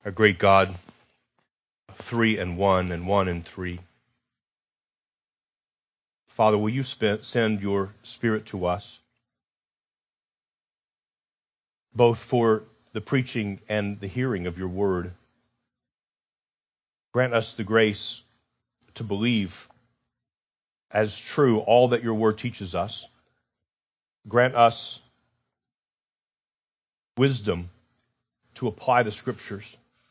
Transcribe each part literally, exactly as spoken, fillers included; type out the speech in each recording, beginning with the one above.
Our great God, three and one and one and three. Father, will you send your Spirit to us, both for the preaching and the hearing of your word. Grant us the grace to believe as true all that your word teaches us. Grant us wisdom to apply the Scriptures.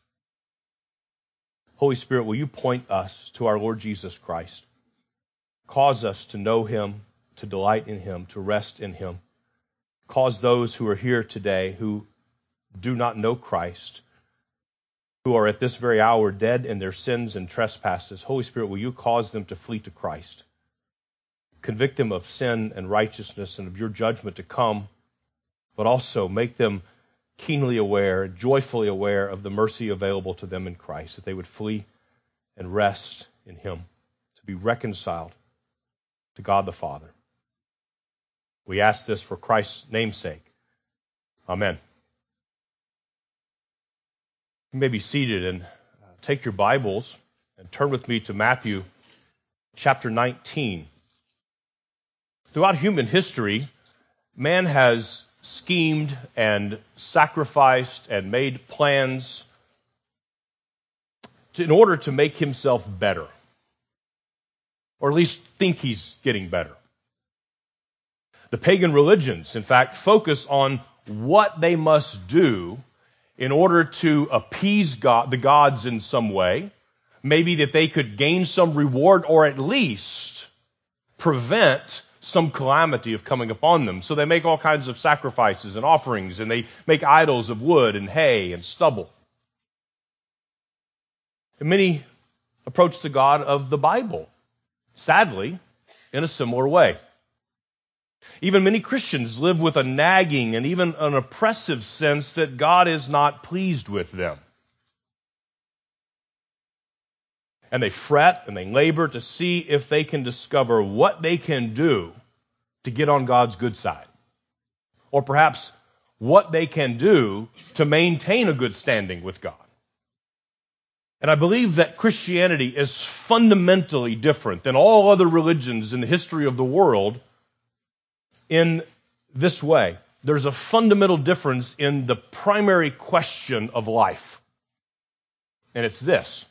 Holy Spirit, will you point us to our Lord Jesus Christ? Cause us to know him, to delight in him, to rest in him. Cause those who are here today who do not know Christ, who are at this very hour dead in their sins and trespasses, Holy Spirit, will you cause them to flee to Christ? Convict them of sin and righteousness and of your judgment to come, but also make them keenly aware, joyfully aware of the mercy available to them in Christ, that they would flee and rest in him, to be reconciled to God the Father. We ask this for Christ's name's sake. Amen. You may be seated and uh, take your Bibles and turn with me to Matthew chapter nineteen. Throughout human history, man has schemed and sacrificed and made plans to, in order to make himself better, or at least think he's getting better. The pagan religions, in fact, focus on what they must do in order to appease God, the gods in some way, maybe that they could gain some reward or at least prevent some calamity of coming upon them. So they make all kinds of sacrifices and offerings, and they make idols of wood and hay and stubble. And many approach the God of the Bible, sadly, in a similar way. Even many Christians live with a nagging and even an oppressive sense that God is not pleased with them. And they fret and they labor to see if they can discover what they can do to get on God's good side. Or perhaps what they can do to maintain a good standing with God. And I believe that Christianity is fundamentally different than all other religions in the history of the world in this way. There's a fundamental difference in the primary question of life. And it's this.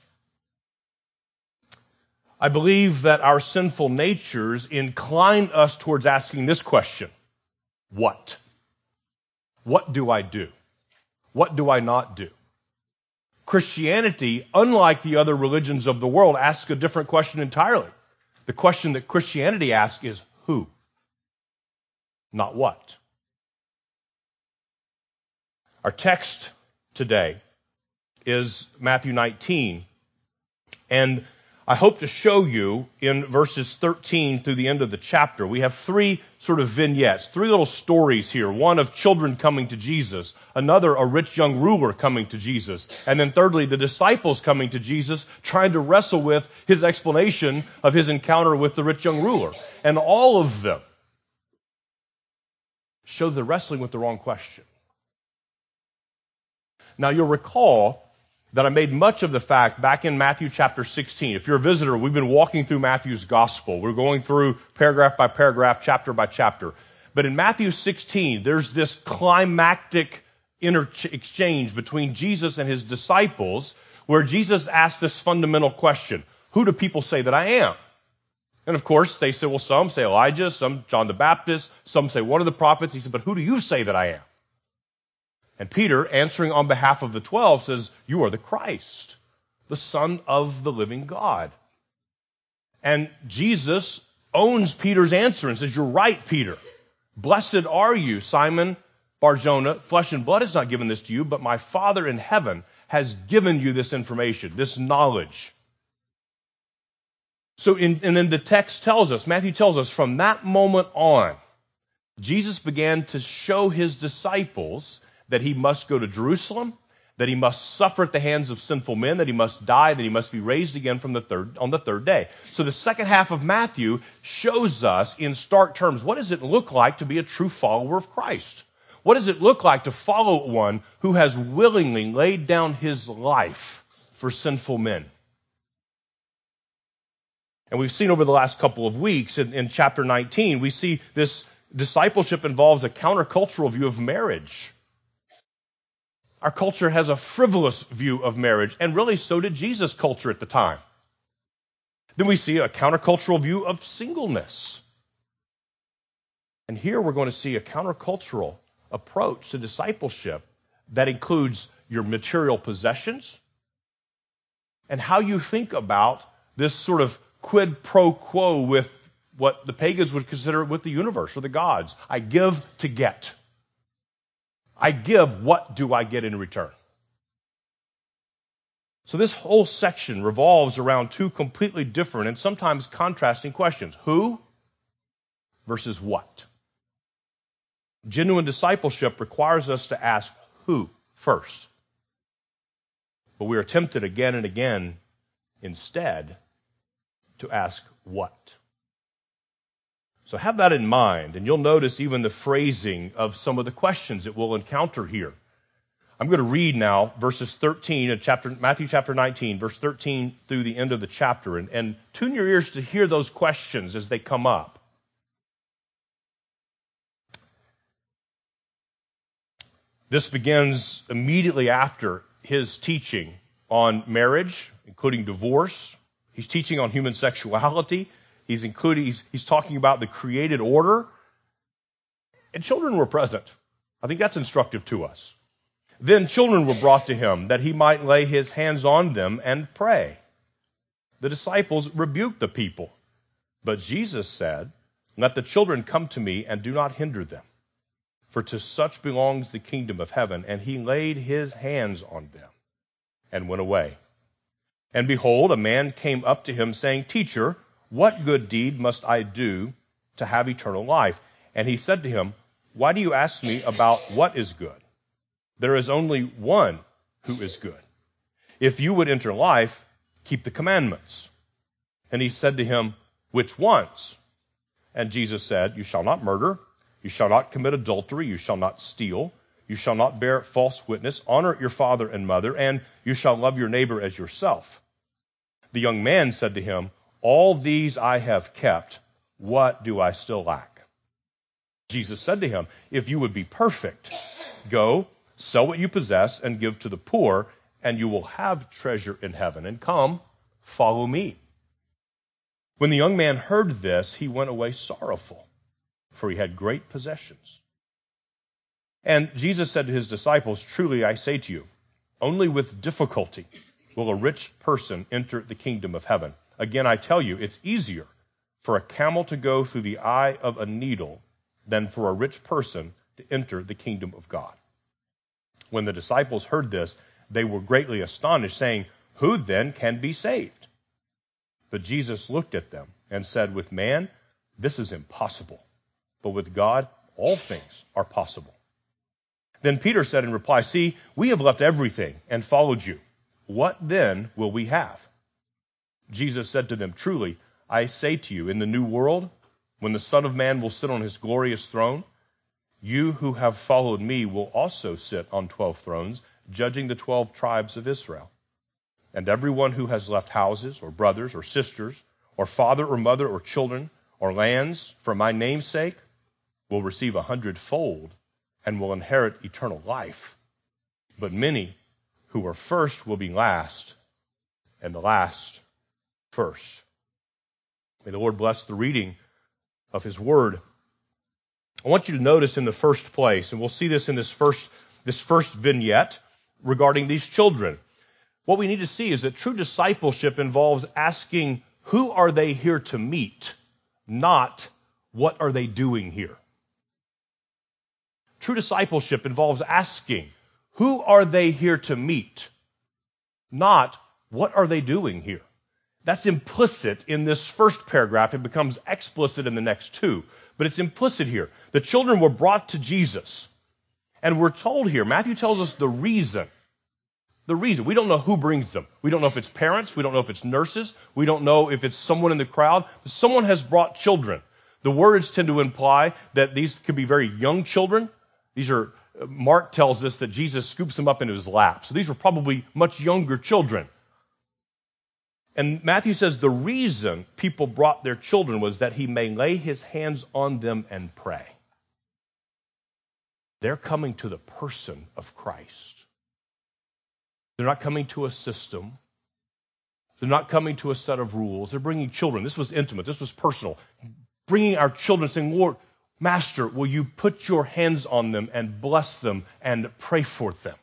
I believe that our sinful natures incline us towards asking this question. What? What do I do? What do I not do? Christianity, unlike the other religions of the world, asks a different question entirely. The question that Christianity asks is who? Not what. Our text today is Matthew nineteen, and I hope to show you in verses thirteen through the end of the chapter. We have three sort of vignettes, three little stories here. One of children coming to Jesus, another a rich young ruler coming to Jesus, and then thirdly the disciples coming to Jesus trying to wrestle with his explanation of his encounter with the rich young ruler. And all of them show they're wrestling with the wrong question. Now you'll recall that I made much of the fact back in Matthew chapter sixteen. If you're a visitor, we've been walking through Matthew's gospel. We're going through paragraph by paragraph, chapter by chapter. But in Matthew sixteen, there's this climactic inter- exchange between Jesus and his disciples where Jesus asks this fundamental question. Who do people say that I am? And of course, they say, well, some say Elijah, some John the Baptist, some say one of the prophets. He said, but who do you say that I am? And Peter, answering on behalf of the twelve, says, you are the Christ, the Son of the living God. And Jesus owns Peter's answer and says, you're right, Peter. Blessed are you, Simon Bar-Jonah. Flesh and blood has not given this to you, but my Father in heaven has given you this information, this knowledge. So, in, and then the text tells us, Matthew tells us, from that moment on, Jesus began to show his disciples that he must go to Jerusalem, that he must suffer at the hands of sinful men, that he must die, that he must be raised again from the third on the third day. So the second half of Matthew shows us in stark terms, what does it look like to be a true follower of Christ? What does it look like to follow one who has willingly laid down his life for sinful men? And we've seen over the last couple of weeks in, in chapter nineteen, we see this discipleship involves a countercultural view of marriage. Our culture has a frivolous view of marriage, and really so did Jesus' culture at the time. Then we see a countercultural view of singleness. And here we're going to see a countercultural approach to discipleship that includes your material possessions and how you think about this sort of quid pro quo with what the pagans would consider with the universe or the gods. I give to get. I give, what do I get in return? So this whole section revolves around two completely different and sometimes contrasting questions. Who versus what? Genuine discipleship requires us to ask who first. But we are tempted again and again instead to ask what. So have that in mind, and you'll notice even the phrasing of some of the questions that we'll encounter here. I'm going to read now verses thirteen of chapter Matthew chapter nineteen, verse thirteen through the end of the chapter, and, and tune your ears to hear those questions as they come up. This begins immediately after his teaching on marriage, including divorce. He's teaching on human sexuality. He's including, he's, he's talking about the created order. And children were present. I think that's instructive to us. Then children were brought to him that he might lay his hands on them and pray. The disciples rebuked the people. But Jesus said, let the children come to me and do not hinder them. For to such belongs the kingdom of heaven. And he laid his hands on them and went away. And behold, a man came up to him saying, Teacher, what good deed must I do to have eternal life? And he said to him, why do you ask me about what is good? There is only one who is good. If you would enter life, keep the commandments. And he said to him, which ones? And Jesus said, you shall not murder, you shall not commit adultery, you shall not steal, you shall not bear false witness, honor your father and mother, and you shall love your neighbor as yourself. The young man said to him, all these I have kept, what do I still lack? Jesus said to him, if you would be perfect, go, sell what you possess and give to the poor, and you will have treasure in heaven. And come, follow me. When the young man heard this, he went away sorrowful, for he had great possessions. And Jesus said to his disciples, truly I say to you, only with difficulty will a rich person enter the kingdom of heaven. Again, I tell you, it's easier for a camel to go through the eye of a needle than for a rich person to enter the kingdom of God. When the disciples heard this, they were greatly astonished, saying, who then can be saved? But Jesus looked at them and said, with man, this is impossible, but with God, all things are possible. Then Peter said in reply, see, we have left everything and followed you. What then will we have? Jesus said to them, truly, I say to you, in the new world, when the Son of Man will sit on his glorious throne, you who have followed me will also sit on twelve thrones, judging the twelve tribes of Israel. And everyone who has left houses, or brothers, or sisters, or father, or mother, or children, or lands, for my name's sake, will receive a hundredfold and will inherit eternal life. But many who are first will be last, and the last first. May the Lord bless the reading of his word. I want you to notice in the first place, and we'll see this in this first, this first vignette regarding these children. What we need to see is that true discipleship involves asking, who are they here to meet, not what are they doing here. True discipleship involves asking, who are they here to meet, not what are they doing here. That's implicit in this first paragraph. It becomes explicit in the next two. But it's implicit here. The children were brought to Jesus. And we're told here, Matthew tells us the reason. The reason. We don't know who brings them. We don't know if it's parents. We don't know if it's nurses. We don't know if it's someone in the crowd. But someone has brought children. The words tend to imply that these could be very young children. These are, Mark tells us that Jesus scoops them up into his lap. So these were probably much younger children. And Matthew says the reason people brought their children was that he may lay his hands on them and pray. They're coming to the person of Christ. They're not coming to a system. They're not coming to a set of rules. They're bringing children. This was intimate. This was personal. Bringing our children, saying, Lord, Master, will you put your hands on them and bless them and pray for them?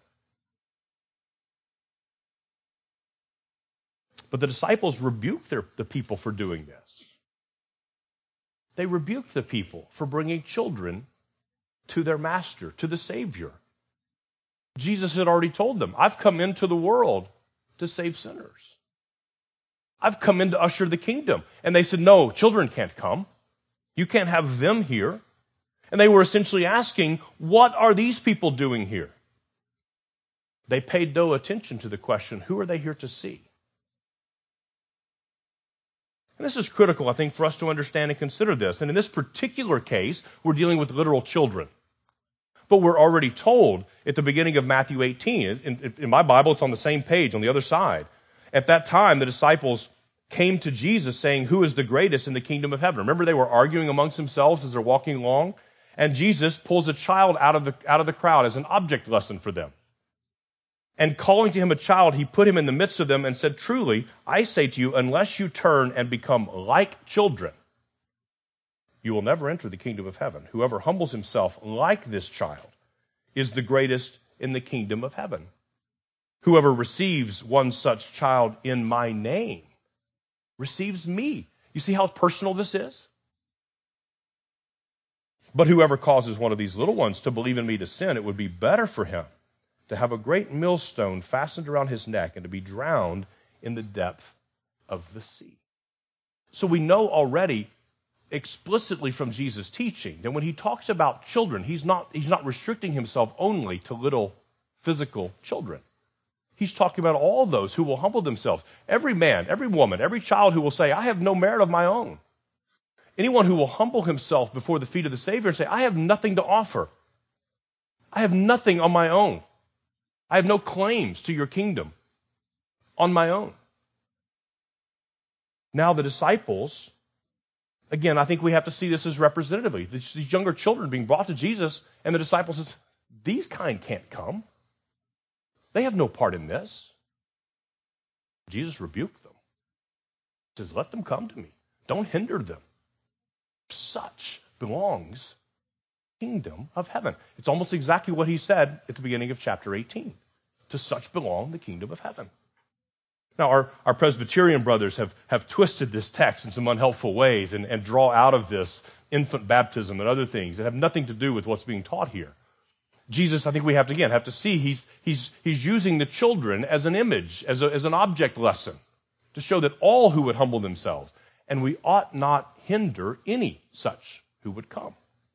But the disciples rebuked their, the people for doing this. They rebuked the people for bringing children to their master, to the Savior. Jesus had already told them, I've come into the world to save sinners. I've come in to usher the kingdom. And they said, no, children can't come. You can't have them here. And they were essentially asking, what are these people doing here? They paid no attention to the question, who are they here to see? And this is critical, I think, for us to understand and consider this. And in this particular case, we're dealing with literal children. But we're already told at the beginning of Matthew eighteen, in, in my Bible, it's on the same page on the other side. At that time, the disciples came to Jesus saying, who is the greatest in the kingdom of heaven? Remember, they were arguing amongst themselves as they're walking along. And Jesus pulls a child out of the, out of the crowd as an object lesson for them. And calling to him a child, he put him in the midst of them and said, truly, I say to you, unless you turn and become like children, you will never enter the kingdom of heaven. Whoever humbles himself like this child is the greatest in the kingdom of heaven. Whoever receives one such child in my name receives me. You see how personal this is? But whoever causes one of these little ones to believe in me to sin, it would be better for him to have a great millstone fastened around his neck and to be drowned in the depth of the sea. So we know already explicitly from Jesus' teaching that when he talks about children, he's not, he's not restricting himself only to little physical children. He's talking about all those who will humble themselves. Every man, every woman, every child who will say, I have no merit of my own. Anyone who will humble himself before the feet of the Savior and say, I have nothing to offer. I have nothing on my own. I have no claims to your kingdom on my own. Now the disciples, again, I think we have to see this as representatively. These younger children being brought to Jesus, and the disciples said, these kind can't come. They have no part in this. Jesus rebuked them. He says, let them come to me. Don't hinder them. Such belongs the kingdom of heaven. It's almost exactly what he said at the beginning of chapter eighteen. To such belong the kingdom of heaven. Now, our, our Presbyterian brothers have, have twisted this text in some unhelpful ways and, and draw out of this infant baptism and other things that have nothing to do with what's being taught here. Jesus, I think we have to, again, have to see he's, he's, he's using the children as an image, as, a, as an object lesson, to show that all who would humble themselves, and we ought not hinder any such who would come.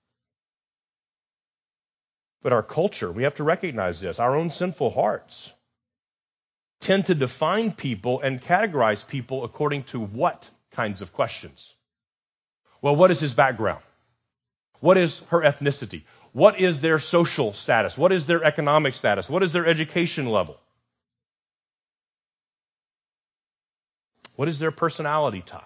But our culture, we have to recognize this, our own sinful hearts tend to define people and categorize people according to what kinds of questions? Well, what is his background? What is her ethnicity? What is their social status? What is their economic status? What is their education level? What is their personality type?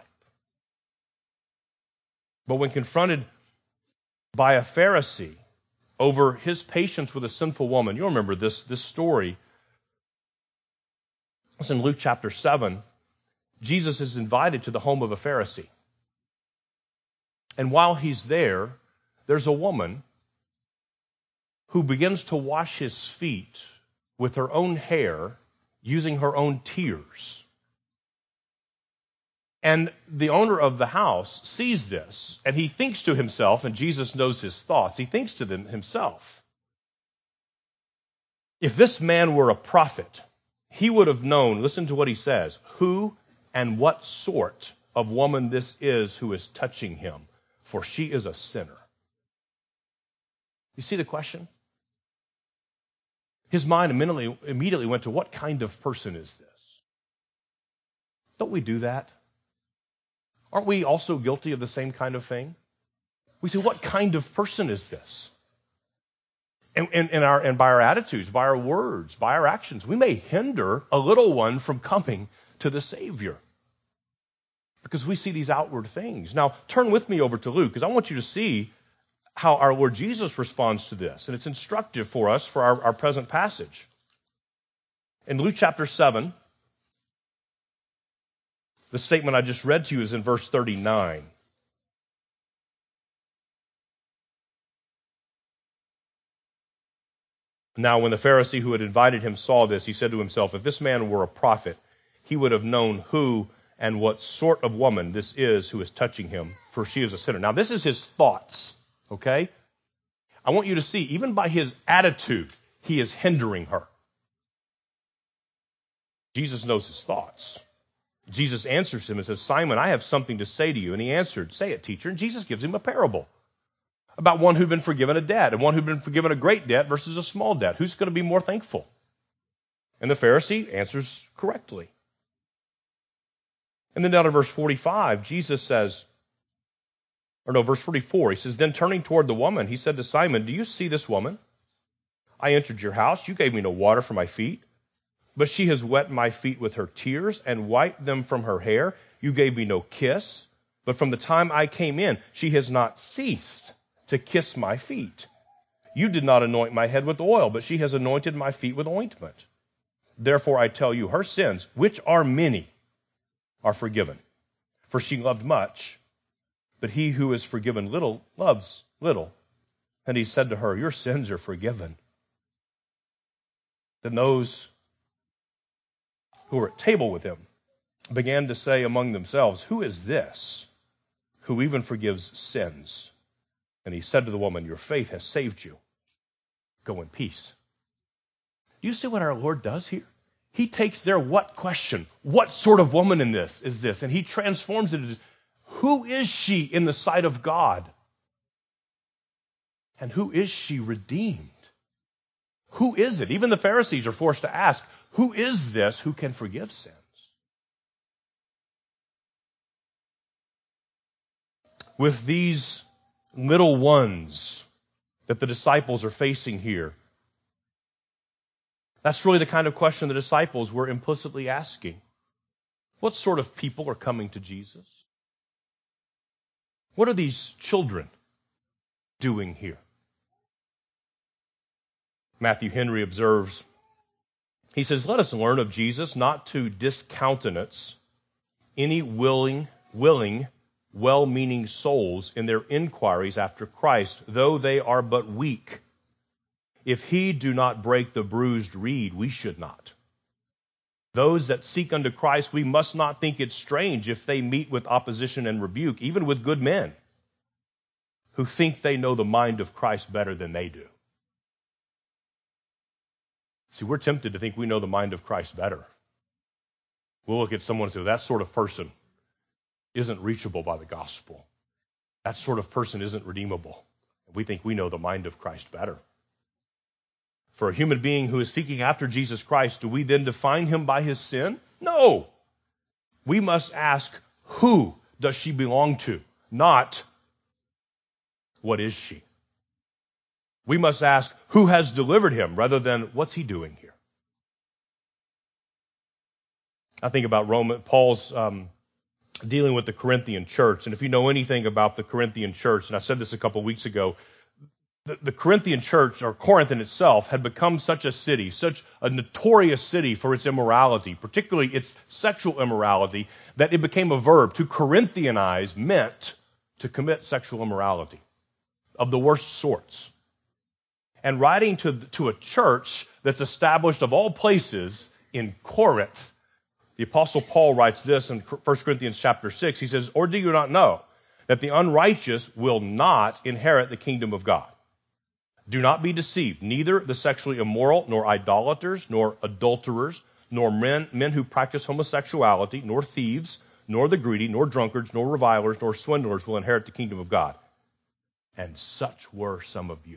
But when confronted by a Pharisee over his patience with a sinful woman, you'll remember this, this story. It's in Luke chapter seven. Jesus is invited to the home of a Pharisee. And while he's there, there's a woman who begins to wash his feet with her own hair using her own tears. And the owner of the house sees this, and he thinks to himself, and Jesus knows his thoughts, he thinks to them himself, if this man were a prophet, he would have known, listen to what he says, who and what sort of woman this is who is touching him, for she is a sinner. You see the question? His mind immediately, immediately went to, what kind of person is this? Don't we do that? Aren't we also guilty of the same kind of thing? We say, what kind of person is this? And, and, and, our, and by our attitudes, by our words, by our actions, we may hinder a little one from coming to the Savior. Because we see these outward things. Now, turn with me over to Luke, because I want you to see how our Lord Jesus responds to this. And it's instructive for us for our, our present passage. In Luke chapter seven, the statement I just read to you is in verse thirty-nine. Now, when the Pharisee who had invited him saw this, he said to himself, if this man were a prophet, he would have known who and what sort of woman this is who is touching him, for she is a sinner. Now, this is his thoughts, okay? I want you to see, even by his attitude, he is hindering her. Jesus knows his thoughts. Jesus answers him and says, Simon, I have something to say to you. And he answered, say it, teacher. And Jesus gives him a parable about one who'd been forgiven a debt and one who'd been forgiven a great debt versus a small debt. Who's going to be more thankful? And the Pharisee answers correctly. And then down to verse forty-five, Jesus says, or no, verse forty-four, he says, then turning toward the woman, he said to Simon, do you see this woman? I entered your house. You gave me no water for my feet, but she has wet my feet with her tears and wiped them from her hair. You gave me no kiss, but from the time I came in, she has not ceased to kiss my feet. You did not anoint my head with oil, but she has anointed my feet with ointment. Therefore I tell you, her sins, which are many, are forgiven. For she loved much, but he who is forgiven little loves little. And he said to her, your sins are forgiven. Then those who were at table with him began to say among themselves, who is this who even forgives sins? And he said to the woman, your faith has saved you. Go in peace. Do you see what our Lord does here? He takes their what question, what sort of woman in this is this? And he transforms it into, who is she in the sight of God? And who is she redeemed? Who is it? Even the Pharisees are forced to ask, who is this who can forgive sins? With these little ones that the disciples are facing here, that's really the kind of question the disciples were implicitly asking. What sort of people are coming to Jesus? What are these children doing here? Matthew Henry observes, he says, let us learn of Jesus not to discountenance any willing, willing, well-meaning souls in their inquiries after Christ, though they are but weak. If he do not break the bruised reed, we should not. Those that seek unto Christ, we must not think it strange if they meet with opposition and rebuke, even with good men who think they know the mind of Christ better than they do. See, we're tempted to think we know the mind of Christ better. We'll look at someone and say, that sort of person isn't reachable by the gospel. That sort of person isn't redeemable. We think we know the mind of Christ better. For a human being who is seeking after Jesus Christ, do we then define him by his sin? No. We must ask, who does she belong to? Not, what is she? We must ask, who has delivered him, rather than, what's he doing here? I think about Roman, Paul's um, dealing with the Corinthian church. And if you know anything about the Corinthian church, and I said this a couple of weeks ago, the, the Corinthian church, or Corinth in itself, had become such a city, such a notorious city for its immorality, particularly its sexual immorality, that it became a verb. To Corinthianize meant to commit sexual immorality of the worst sorts. And writing to, to a church that's established of all places in Corinth, the Apostle Paul writes this in First Corinthians chapter six. He says, or do you not know that the unrighteous will not inherit the kingdom of God? Do not be deceived. Neither the sexually immoral, nor idolaters, nor adulterers, nor men, men who practice homosexuality, nor thieves, nor the greedy, nor drunkards, nor revilers, nor swindlers will inherit the kingdom of God. And such were some of you.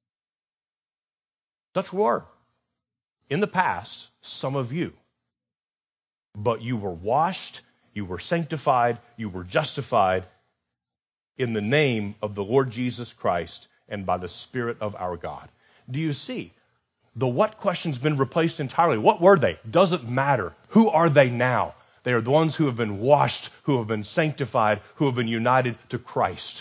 Such were, in the past, some of you. But you were washed, you were sanctified, you were justified in the name of the Lord Jesus Christ and by the Spirit of our God. do you see? The what question's been replaced entirely. What were they? Doesn't matter. Who are they now? They are the ones who have been washed, who have been sanctified, who have been united to Christ.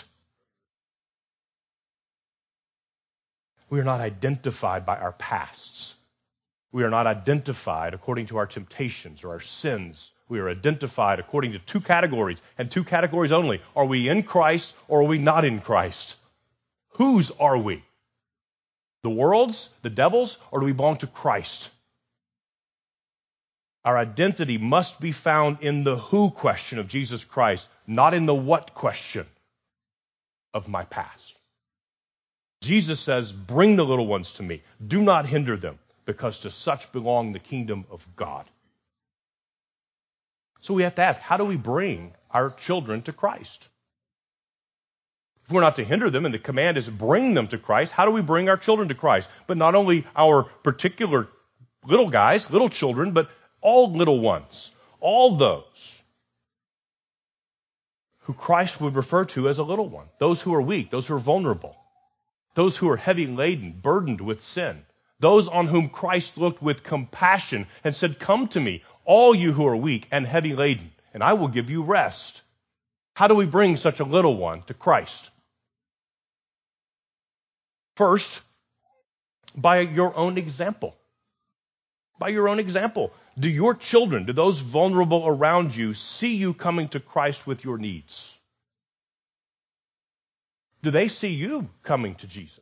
We are not identified by our pasts. We are not identified according to our temptations or our sins. We are identified according to two categories, and two categories only. Are we in Christ or are we not in Christ? Whose are we? The world's, the devil's, or do we belong to Christ? Our identity must be found in the who question of Jesus Christ, not in the what question of my past. Jesus says, bring the little ones to me. Do not hinder them, because to such belong the kingdom of God. So we have to ask, how do we bring our children to Christ? If we're not to hinder them, and the command is bring them to Christ, how do we bring our children to Christ? But not only our particular little guys, little children, but all little ones, all those who Christ would refer to as a little one, those who are weak, those who are vulnerable, those who are heavy laden, burdened with sin, those on whom Christ looked with compassion and said, come to me, all you who are weak and heavy laden, and I will give you rest. How do we bring such a little one to Christ? First, by your own example. By your own example. Do your children, do those vulnerable around you, see you coming to Christ with your needs? Do they see you coming to Jesus?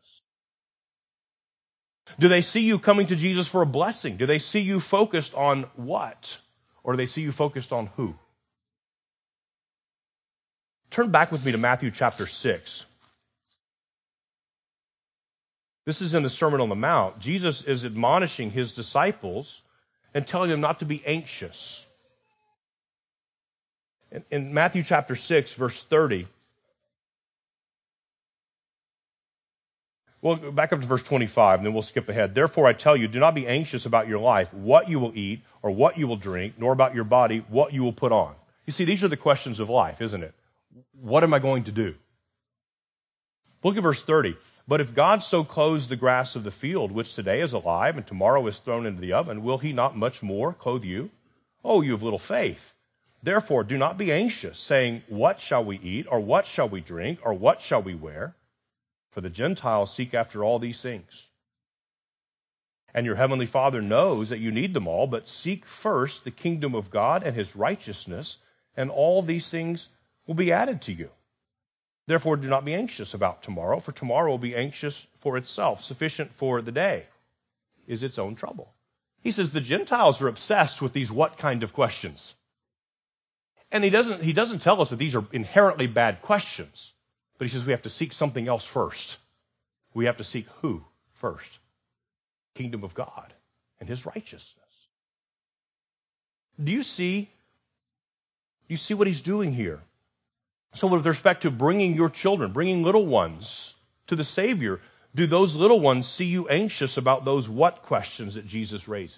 Do they see you coming to Jesus for a blessing? Do they see you focused on what? Or do they see you focused on who? Turn back with me to Matthew chapter six. This is in the Sermon on the Mount. Jesus is admonishing his disciples and telling them not to be anxious. In, in Matthew chapter six, verse thirty, well, back up to verse twenty-five, and then we'll skip ahead. Therefore, I tell you, do not be anxious about your life, what you will eat or what you will drink, nor about your body, what you will put on. You see, these are the questions of life, isn't it? What am I going to do? Look at verse thirty. But if God so clothes the grass of the field, which today is alive and tomorrow is thrown into the oven, will he not much more clothe you? Oh, you have little faith. Therefore, do not be anxious, saying, what shall we eat, or what shall we drink, or what shall we wear? For the Gentiles seek after all these things. And your heavenly Father knows that you need them all, but seek first the kingdom of God and his righteousness, and all these things will be added to you. Therefore, do not be anxious about tomorrow, for tomorrow will be anxious for itself. Sufficient for the day is its own trouble. He says the Gentiles are obsessed with these what kind of questions. And he doesn't, he doesn't tell us that these are inherently bad questions, but he says we have to seek something else first. We have to seek who first? Kingdom of God and his righteousness. Do you see, do you see what he's doing here? So with respect to bringing your children, bringing little ones to the Savior, do those little ones see you anxious about those what questions that Jesus raises?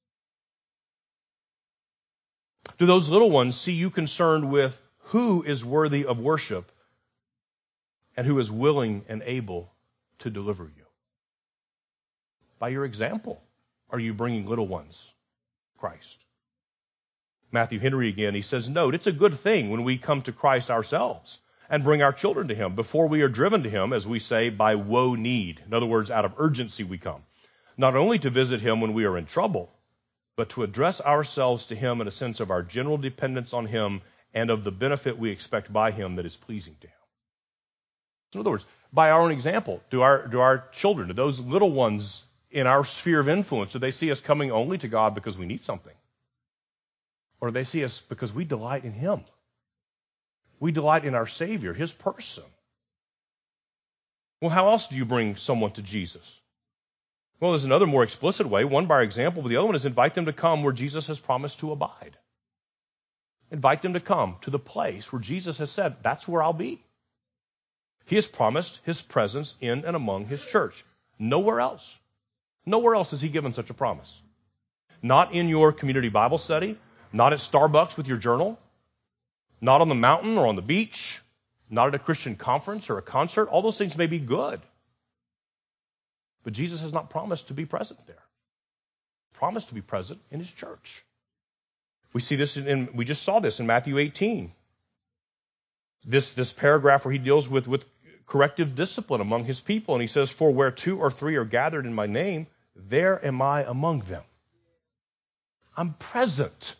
Do those little ones see you concerned with who is worthy of worship and who is willing and able to deliver you? By your example, are you bringing little ones to Christ? Matthew Henry again, he says, note, it's a good thing when we come to Christ ourselves and bring our children to him before we are driven to him, as we say, by woe need. In other words, out of urgency we come. Not only to visit him when we are in trouble, but to address ourselves to him in a sense of our general dependence on him and of the benefit we expect by him that is pleasing to him. In other words, by our own example, do our, do our children, do those little ones in our sphere of influence, do they see us coming only to God because we need something? Or do they see us because we delight in him? We delight in our Savior, his person. Well, how else do you bring someone to Jesus? Well, there's another more explicit way, one by our example, but the other one is invite them to come where Jesus has promised to abide. Invite them to come to the place where Jesus has said, that's where I'll be. He has promised his presence in and among his church. Nowhere else. Nowhere else has he given such a promise. Not in your community Bible study, not at Starbucks with your journal, not on the mountain or on the beach, not at a Christian conference or a concert. All those things may be good. But Jesus has not promised to be present there. He promised to be present in his church. We see this in, in we just saw this in Matthew eighteen. This, this paragraph where he deals with, with corrective discipline among his people. And he says, for where two or three are gathered in my name, there am I among them. I'm present.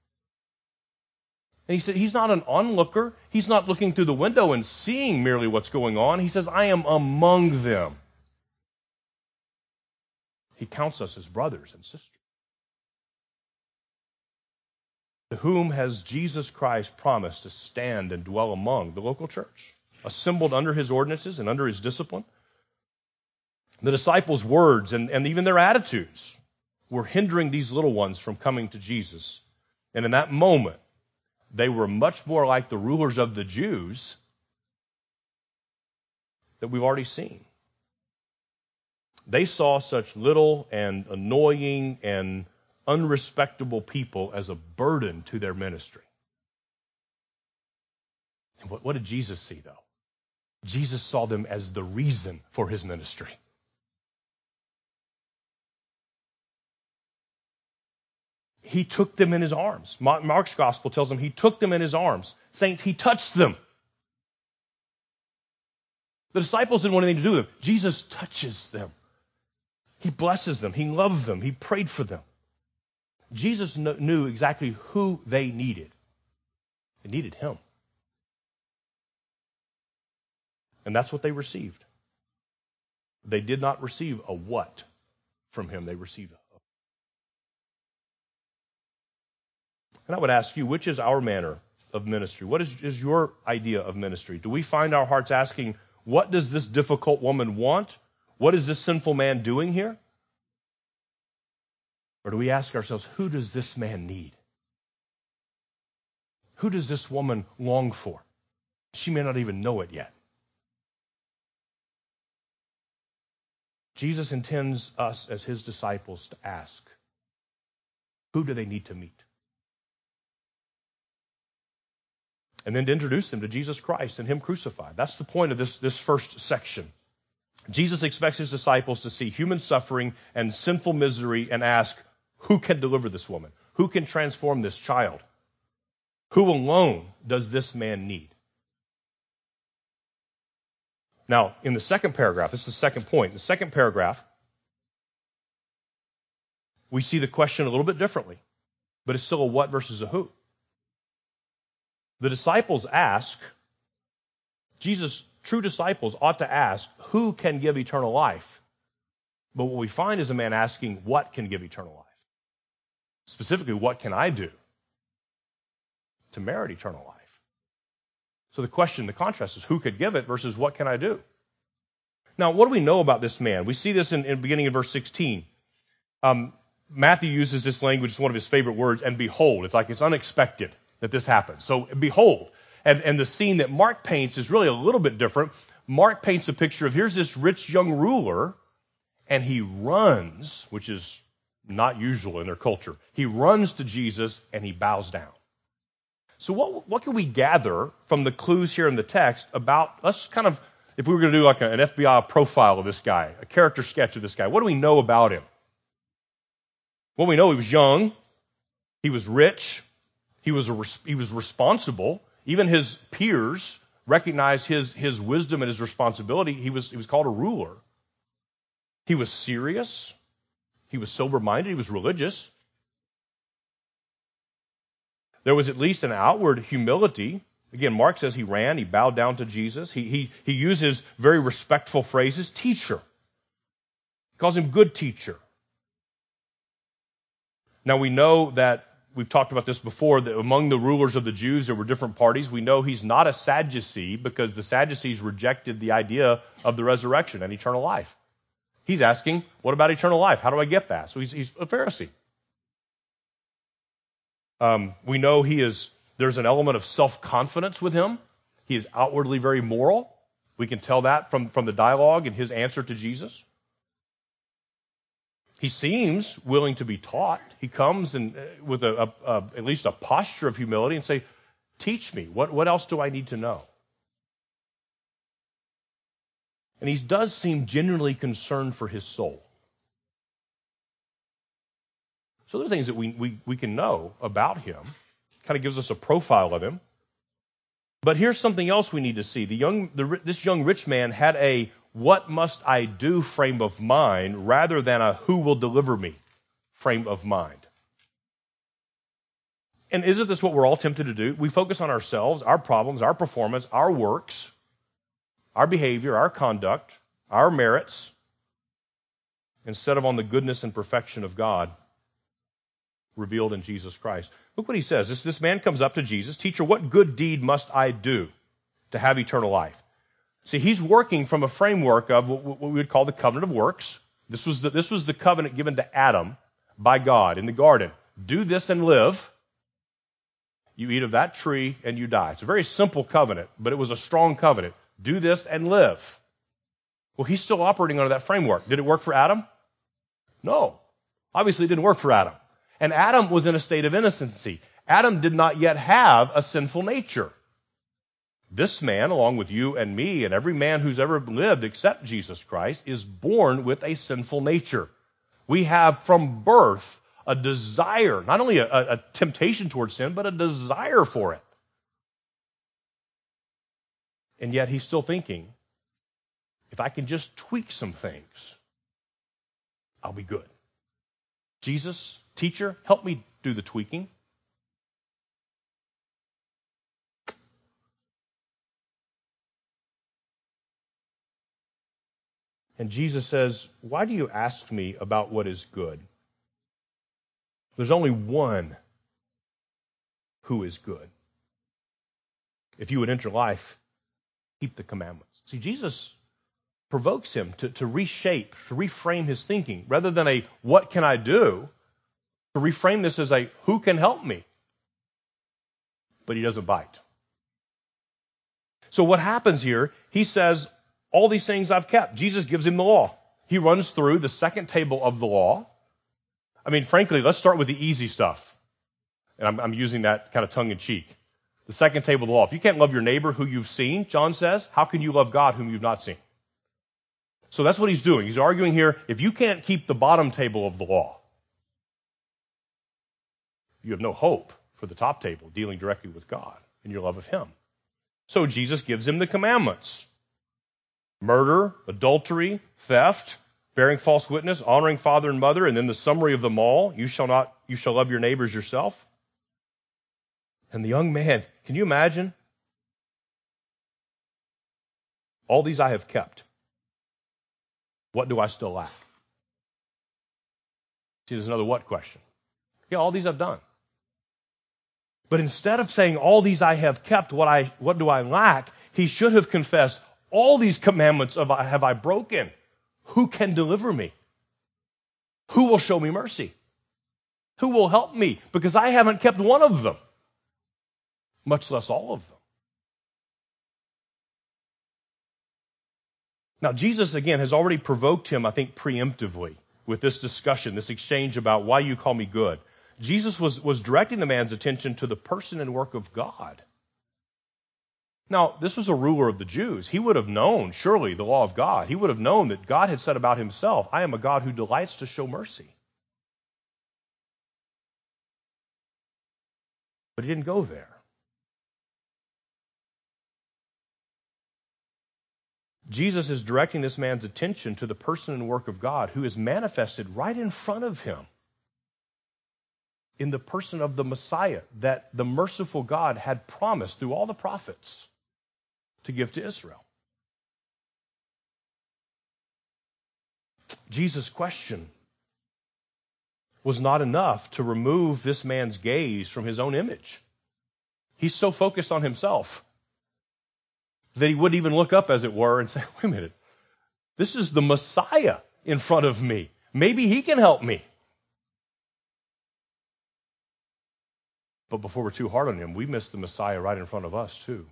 And he said he's not an onlooker. He's not looking through the window and seeing merely what's going on. He says, I am among them. He counts us as brothers and sisters. To whom has Jesus Christ promised to stand and dwell among the local church, assembled under his ordinances and under his discipline? The disciples' words and, and even their attitudes were hindering these little ones from coming to Jesus. And in that moment, they were much more like the rulers of the Jews that we've already seen. They saw such little and annoying and unrespectable people as a burden to their ministry. And what, what did Jesus see, though? Jesus saw them as the reason for his ministry. He took them in his arms. Mark's gospel tells them he took them in his arms. Saints, he touched them. The disciples didn't want anything to do with them. Jesus touches them. He blesses them. He loved them. He prayed for them. Jesus knew exactly who they needed. They needed him. And that's what they received. They did not receive a what from him. They received a who. And I would ask you, which is our manner of ministry? What is, is your idea of ministry? Do we find our hearts asking, what does this difficult woman want? What is this sinful man doing here? Or do we ask ourselves, who does this man need? Who does this woman long for? She may not even know it yet. Jesus intends us as his disciples to ask, who do they need to meet? And then to introduce them to Jesus Christ and him crucified. That's the point of this, this first section. Jesus expects his disciples to see human suffering and sinful misery and ask, who can deliver this woman? Who can transform this child? Who alone does this man need? Now, in the second paragraph, this is the second point. In the second paragraph, we see the question a little bit differently, but it's still a what versus a who. The disciples ask, Jesus, true disciples ought to ask, who can give eternal life? But what we find is a man asking, what can give eternal life? Specifically, what can I do to merit eternal life? So the question, the contrast is, who could give it versus what can I do? Now, what do we know about this man? We see this in, in beginning of verse sixteen. Um, Matthew uses this language, it's one of his favorite words, and behold. It's like it's unexpected that this happens. So behold. And, and the scene that Mark paints is really a little bit different. Mark paints a picture of here's this rich young ruler, and he runs, which is not usual in their culture. He runs to Jesus and he bows down. So what, what can we gather from the clues here in the text about, let's kind of, if we were going to do like an F B I profile of this guy, a character sketch of this guy, what do we know about him? Well, we know he was young, he was rich, he was, a, he was responsible. Even his peers recognized his, his wisdom and his responsibility. He was, he was called a ruler. He was serious. He was sober-minded. He was religious. There was at least an outward humility. Again, Mark says he ran. He bowed down to Jesus. He, he, he uses very respectful phrases. Teacher. He calls him good teacher. Now, we know that, we've talked about this before, that among the rulers of the Jews, there were different parties. We know he's not a Sadducee because the Sadducees rejected the idea of the resurrection and eternal life. He's asking, what about eternal life? How do I get that? So he's, he's a Pharisee. Um, we know he is. There's an element of self-confidence with him. He is outwardly very moral. We can tell that from, from the dialogue and his answer to Jesus. He seems willing to be taught. He comes and uh, with a, a, a, at least a posture of humility and say, teach me. What, what else do I need to know? And he does seem genuinely concerned for his soul. So there are things that we, we, we can know about him. Kind of gives us a profile of him. But here's something else we need to see. The young, the, this young rich man had a what must I do frame of mind rather than a who will deliver me frame of mind. And isn't this what we're all tempted to do? We focus on ourselves, our problems, our performance, our works, our behavior, our conduct, our merits, instead of on the goodness and perfection of God revealed in Jesus Christ. Look what he says. This, this man comes up to Jesus. Teacher, what good deed must I do to have eternal life? See, he's working from a framework of what we would call the covenant of works. This was the, this was the covenant given to Adam by God in the garden. Do this and live. You eat of that tree and you die. It's a very simple covenant, but it was a strong covenant. Do this and live. Well, he's still operating under that framework. Did it work for Adam? No. Obviously, it didn't work for Adam. And Adam was in a state of innocency. Adam did not yet have a sinful nature. This man, along with you and me and every man who's ever lived except Jesus Christ, is born with a sinful nature. We have from birth a desire, not only a, a temptation towards sin, but a desire for it. And yet he's still thinking, if I can just tweak some things, I'll be good. Jesus, teacher, help me do the tweaking. And Jesus says, why do you ask me about what is good? There's only one who is good. If you would enter life, keep the commandments. See, Jesus provokes him to, to reshape, to reframe his thinking. Rather than a what can I do, to reframe this as a who can help me? But he doesn't bite. So what happens here, he says, all these things I've kept. Jesus gives him the law. He runs through the second table of the law. I mean, frankly, let's start with the easy stuff. And I'm, I'm using that kind of tongue-in-cheek. The second table of the law. If you can't love your neighbor who you've seen, John says, how can you love God whom you've not seen? So that's what he's doing. He's arguing here, if you can't keep the bottom table of the law, you have no hope for the top table, dealing directly with God in your love of him. So Jesus gives him the commandments. Murder, adultery, theft, bearing false witness, honoring father and mother, and then the summary of them all, you shall not, you shall love your neighbors yourself. And the young man, can you imagine? All these I have kept. What do I still lack? See, there's another what question. Yeah, all these I've done. But instead of saying all these I have kept, what I what do I lack, he should have confessed, all these commandments of I have I broken. Who can deliver me? Who will show me mercy? Who will help me? Because I haven't kept one of them, much less all of them. Now, Jesus, again, has already provoked him, I think, preemptively with this discussion, this exchange about why you call me good. Jesus was, was directing the man's attention to the person and work of God. Now, this was a ruler of the Jews. He would have known, surely, the law of God. He would have known that God had said about himself, I am a God who delights to show mercy. But he didn't go there. Jesus is directing this man's attention to the person and work of God who is manifested right in front of him in the person of the Messiah that the merciful God had promised through all the prophets to give to Israel. Jesus' question was not enough to remove this man's gaze from his own image. He's so focused on himself that he wouldn't even look up, as it were, and say, wait a minute, this is the Messiah in front of me. Maybe he can help me. But before we're too hard on him, we miss the Messiah right in front of us, too.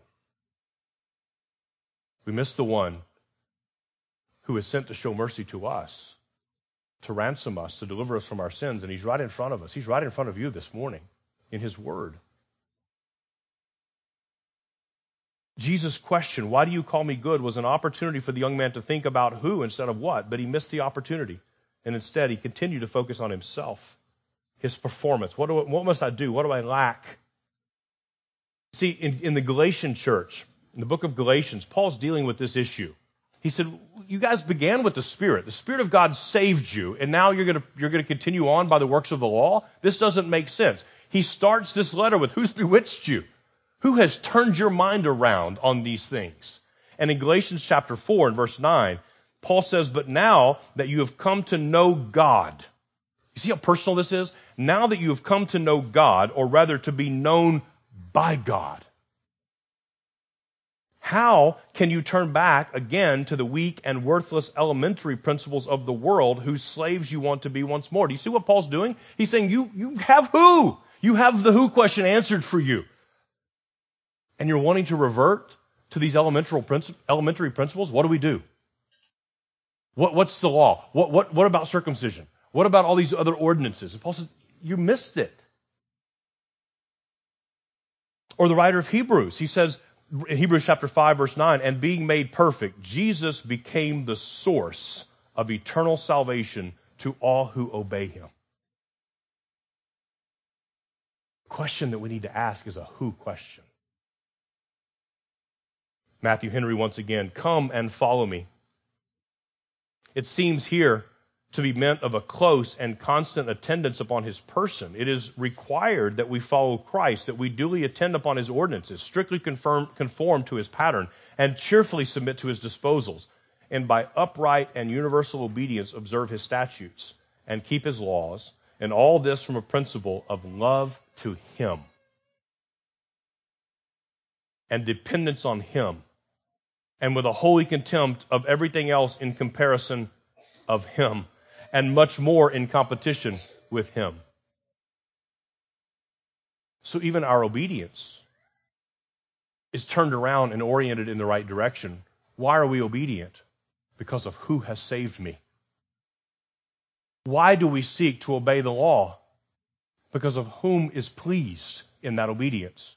We miss the one who is sent to show mercy to us, to ransom us, to deliver us from our sins, and he's right in front of us. He's right in front of you this morning in his word. Jesus' question, why do you call me good, was an opportunity for the young man to think about who instead of what, but he missed the opportunity. And instead, he continued to focus on himself, his performance. What, do, what must I do? What do I lack? See, in, in the Galatian church, in the book of Galatians, Paul's dealing with this issue. He said, you guys began with the Spirit. The Spirit of God saved you, and now you're going to you're going to continue on by the works of the law? This doesn't make sense. He starts this letter with, who's bewitched you? Who has turned your mind around on these things? And in Galatians chapter four and verse nine, Paul says, but now that you have come to know God. You see how personal this is? Now that you have come to know God, or rather to be known by God. How can you turn back again to the weak and worthless elementary principles of the world whose slaves you want to be once more? Do you see what Paul's doing? He's saying you, you have who? You have the who question answered for you. And you're wanting to revert to these elementary elementary principles? What do we do? What, what's the law? What, what, what about circumcision? What about all these other ordinances? And Paul says, you missed it. Or the writer of Hebrews, he says, in Hebrews chapter five, verse nine, and being made perfect, Jesus became the source of eternal salvation to all who obey him. The question that we need to ask is a who question. Matthew Henry once again, come and follow me. It seems here to be meant of a close and constant attendance upon his person. It is required that we follow Christ, that we duly attend upon his ordinances, strictly conform, conform to his pattern, and cheerfully submit to his disposals, and by upright and universal obedience observe his statutes and keep his laws, and all this from a principle of love to him and dependence on him, and with a holy contempt of everything else in comparison of him, and much more in competition with him. So even our obedience is turned around and oriented in the right direction. Why are we obedient? Because of who has saved me. Why do we seek to obey the law? Because of whom is pleased in that obedience.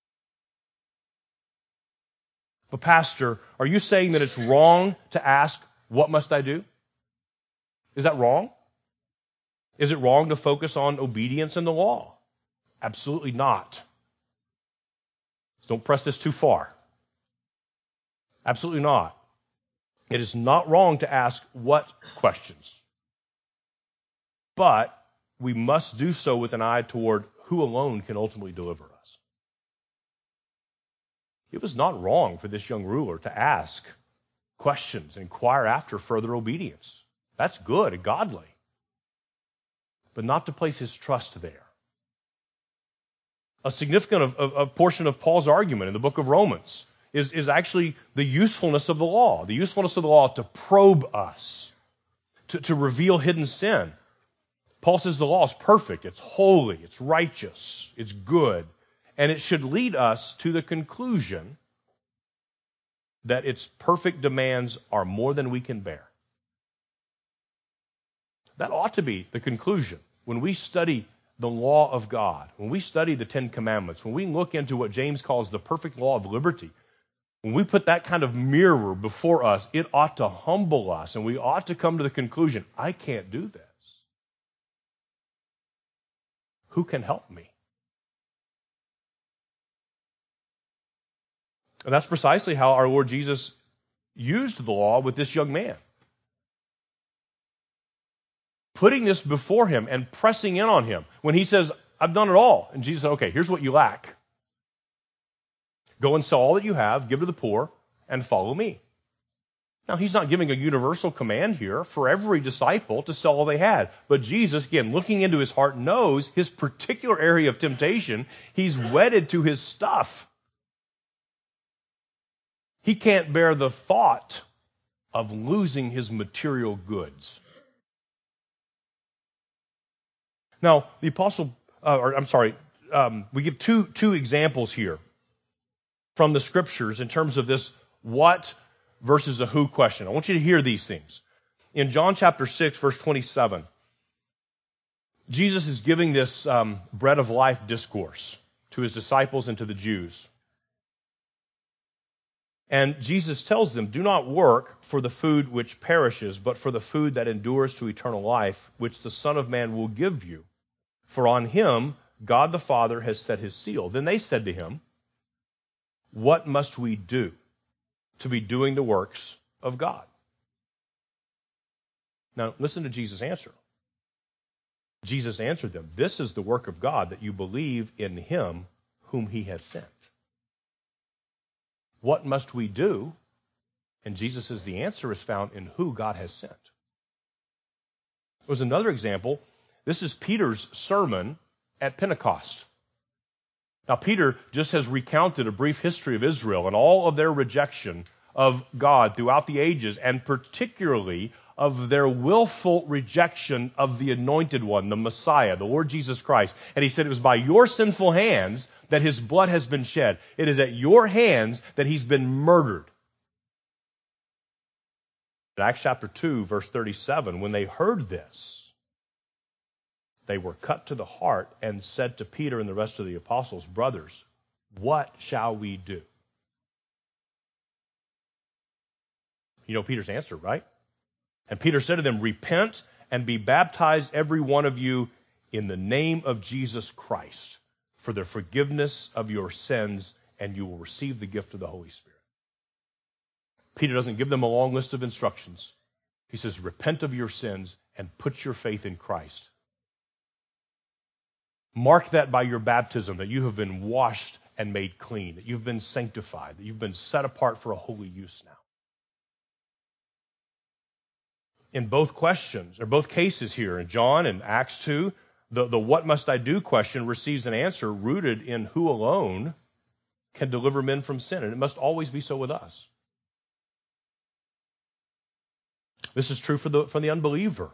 But Pastor, are you saying that it's wrong to ask, what must I do? Is that wrong? Is it wrong to focus on obedience in the law? Absolutely not. Don't press this too far. Absolutely not. It is not wrong to ask what questions. But we must do so with an eye toward who alone can ultimately deliver us. It was not wrong for this young ruler to ask questions, inquire after further obedience. That's good and godly. But not to place his trust there. A significant of, of, of portion of Paul's argument in the book of Romans is, is actually the usefulness of the law. The usefulness of the law to probe us, to, to reveal hidden sin. Paul says the law is perfect, it's holy, it's righteous, it's good, and it should lead us to the conclusion that its perfect demands are more than we can bear. That ought to be the conclusion. When we study the law of God, when we study the Ten Commandments, when we look into what James calls the perfect law of liberty, when we put that kind of mirror before us, it ought to humble us, and we ought to come to the conclusion, I can't do this. Who can help me? And that's precisely how our Lord Jesus used the law with this young man. Putting this before him and pressing in on him. When he says, I've done it all. And Jesus said, okay, here's what you lack. Go and sell all that you have, give to the poor, and follow me. Now, he's not giving a universal command here for every disciple to sell all they had. But Jesus, again, looking into his heart, knows his particular area of temptation. He's wedded to his stuff. He can't bear the thought of losing his material goods. Now, the apostle, uh, or I'm sorry, um, we give two two examples here from the scriptures in terms of this what versus a who question. I want you to hear these things. In John chapter six, verse twenty-seven, Jesus is giving this um, bread of life discourse to his disciples and to the Jews. And Jesus tells them, do not work for the food which perishes, but for the food that endures to eternal life, which the Son of Man will give you. For on him God the Father has set his seal. Then they said to him, what must we do to be doing the works of God? Now, listen to Jesus' answer. Jesus answered them, this is the work of God, that you believe in him whom he has sent. What must we do? And Jesus says the answer is found in who God has sent. There's another example. This is Peter's sermon at Pentecost. Now, Peter just has recounted a brief history of Israel and all of their rejection of God throughout the ages, and particularly of their willful rejection of the Anointed One, the Messiah, the Lord Jesus Christ. And he said it was by your sinful hands that his blood has been shed. It is at your hands that he's been murdered. In Acts chapter two, verse thirty-seven, when they heard this, they were cut to the heart and said to Peter and the rest of the apostles, brothers, what shall we do? You know Peter's answer, right? And Peter said to them, repent and be baptized, every one of you, in the name of Jesus Christ, for the forgiveness of your sins, and you will receive the gift of the Holy Spirit. Peter doesn't give them a long list of instructions. He says, repent of your sins and put your faith in Christ. Mark that by your baptism, that you have been washed and made clean, that you've been sanctified, that you've been set apart for a holy use now. In both questions, or both cases here, in John and Acts two, the, the what must I do question receives an answer rooted in who alone can deliver men from sin. And it must always be so with us. This is true for the, for the unbeliever.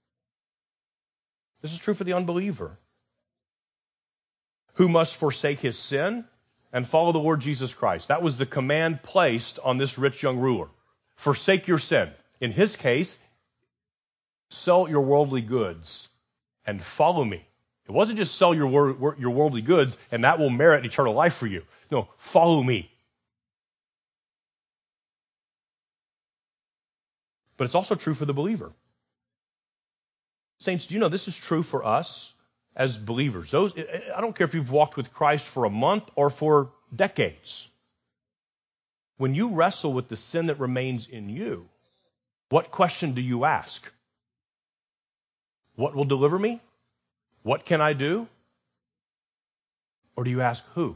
This is true for the unbeliever, who must forsake his sin and follow the Lord Jesus Christ. That was the command placed on this rich young ruler. Forsake your sin. In his case, sell your worldly goods and follow me. It wasn't just sell your wor- your worldly goods and that will merit eternal life for you. No, follow me. But it's also true for the believer. Saints, do you know this is true for us as believers? Those, I don't care if you've walked with Christ for a month or for decades. When you wrestle with the sin that remains in you, what question do you ask? What will deliver me? What can I do? Or do you ask who?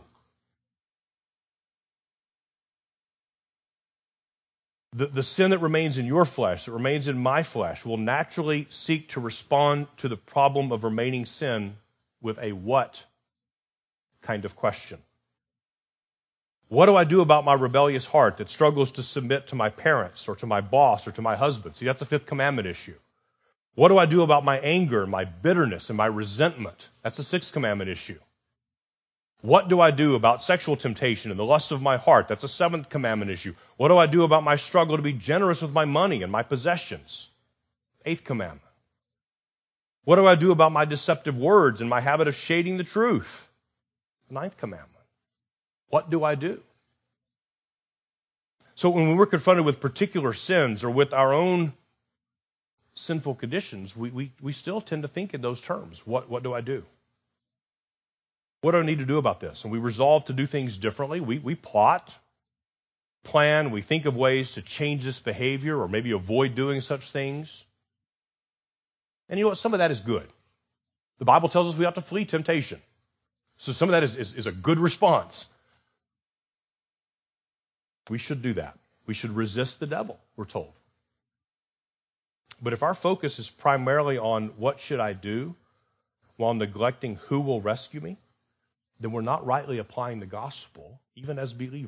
The, the sin that remains in your flesh, that remains in my flesh, will naturally seek to respond to the problem of remaining sin with a what kind of question. What do I do about my rebellious heart that struggles to submit to my parents or to my boss or to my husband? See, that's the fifth commandment issue. What do I do about my anger, my bitterness, and my resentment? That's the sixth commandment issue. What do I do about sexual temptation and the lust of my heart? That's a seventh commandment issue. What do I do about my struggle to be generous with my money and my possessions? Eighth commandment. What do I do about my deceptive words and my habit of shading the truth? Ninth commandment. What do I do? So when we're confronted with particular sins or with our own sinful conditions, we, we, we still tend to think in those terms. What, what do I do? What do I need to do about this? And we resolve to do things differently. We, we plot, plan, we think of ways to change this behavior or maybe avoid doing such things. And you know what? Some of that is good. The Bible tells us we have to flee temptation. So some of that is, is, is a good response. We should do that. We should resist the devil, we're told. But if our focus is primarily on what should I do while neglecting who will rescue me, then we're not rightly applying the gospel, even as believers.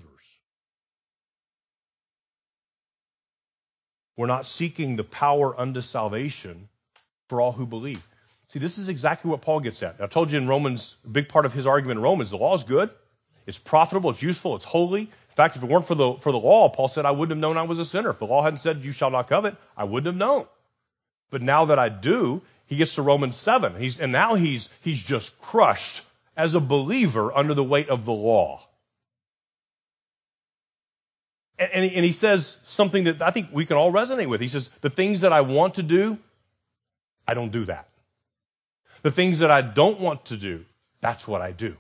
We're not seeking the power unto salvation for all who believe. See, this is exactly what Paul gets at. I told you in Romans, a big part of his argument in Romans, the law is good, it's profitable, it's useful, it's holy. In fact, if it weren't for the, for the law, Paul said, I wouldn't have known I was a sinner. If the law hadn't said, you shall not covet, I wouldn't have known. But now that I do, he gets to Romans seven. He's, and now he's, he's just crushed as a believer under the weight of the law. And, and, he, and he says something that I think we can all resonate with. He says, the things that I want to do, I don't do that. The things that I don't want to do, that's what I do.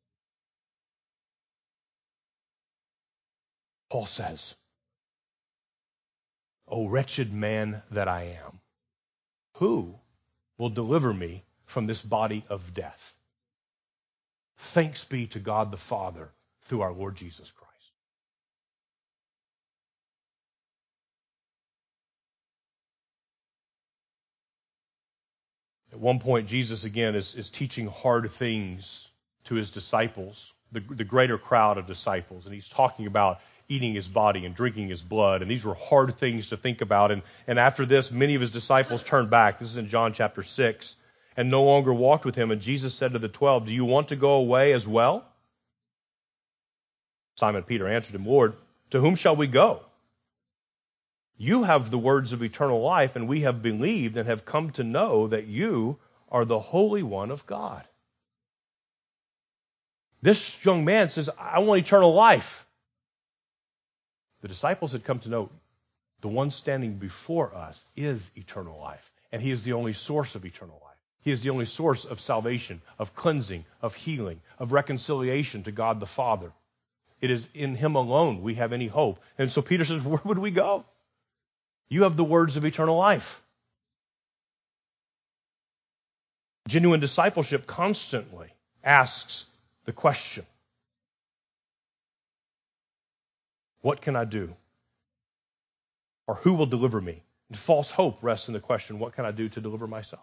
Paul says, O wretched man that I am, who will deliver me from this body of death? Thanks be to God the Father through our Lord Jesus Christ. At one point, Jesus, again, is, is teaching hard things to his disciples, the, the greater crowd of disciples. And he's talking about eating his body and drinking his blood. And these were hard things to think about. And, and after this, many of his disciples turned back. This is in John chapter six. And no longer walked with him. And Jesus said to the twelve, do you want to go away as well? Simon Peter answered him, Lord, to whom shall we go? You have the words of eternal life, and we have believed and have come to know that you are the Holy One of God. This young man says, I want eternal life. The disciples had come to know the one standing before us is eternal life, and he is the only source of eternal life. He is the only source of salvation, of cleansing, of healing, of reconciliation to God the Father. It is in him alone we have any hope. And so Peter says, where would we go? You have the words of eternal life. Genuine discipleship constantly asks the question, what can I do? Or who will deliver me? And false hope rests in the question, what can I do to deliver myself?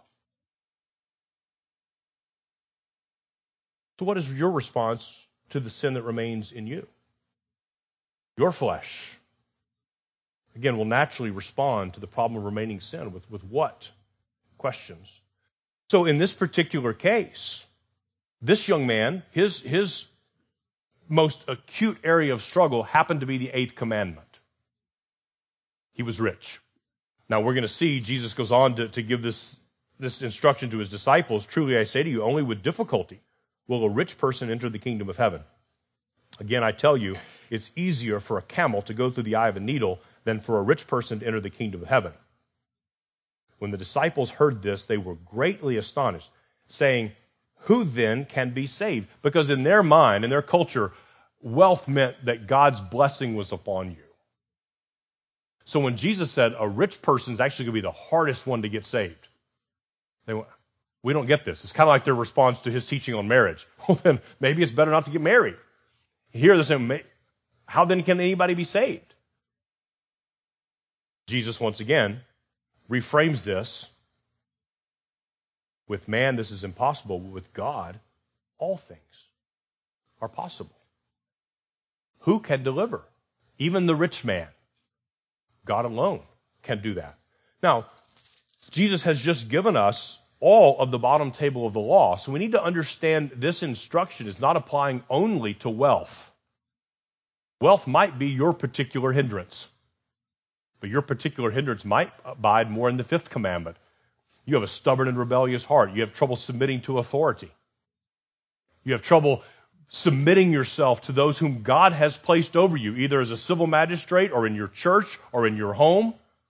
So what is your response to the sin that remains in you? Your flesh, again, will naturally respond to the problem of remaining sin with, with what? Questions. So in this particular case, this young man, his, his most acute area of struggle happened to be the eighth commandment. He was rich. Now we're going to see Jesus goes on to, to give this, this instruction to his disciples. Truly I say to you, only with difficulty will a rich person enter the kingdom of heaven. Again, I tell you, it's easier for a camel to go through the eye of a needle than for a rich person to enter the kingdom of heaven. When the disciples heard this, they were greatly astonished, saying, who then can be saved? Because in their mind, in their culture, wealth meant that God's blessing was upon you. So when Jesus said a rich person is actually going to be the hardest one to get saved, they went, we don't get this. It's kind of like their response to his teaching on marriage. Well, then maybe it's better not to get married. Here they're saying, how then can anybody be saved? Jesus, once again, reframes this. With man, this is impossible. But with God, all things are possible. Who can deliver? Even the rich man. God alone can do that. Now, Jesus has just given us all of the bottom table of the law. So we need to understand this instruction is not applying only to wealth. Wealth might be your particular hindrance. But your particular hindrance might abide more in the fifth commandment. You have a stubborn and rebellious heart. You have trouble submitting to authority. You have trouble submitting yourself to those whom God has placed over you, either as a civil magistrate or in your church or in your home.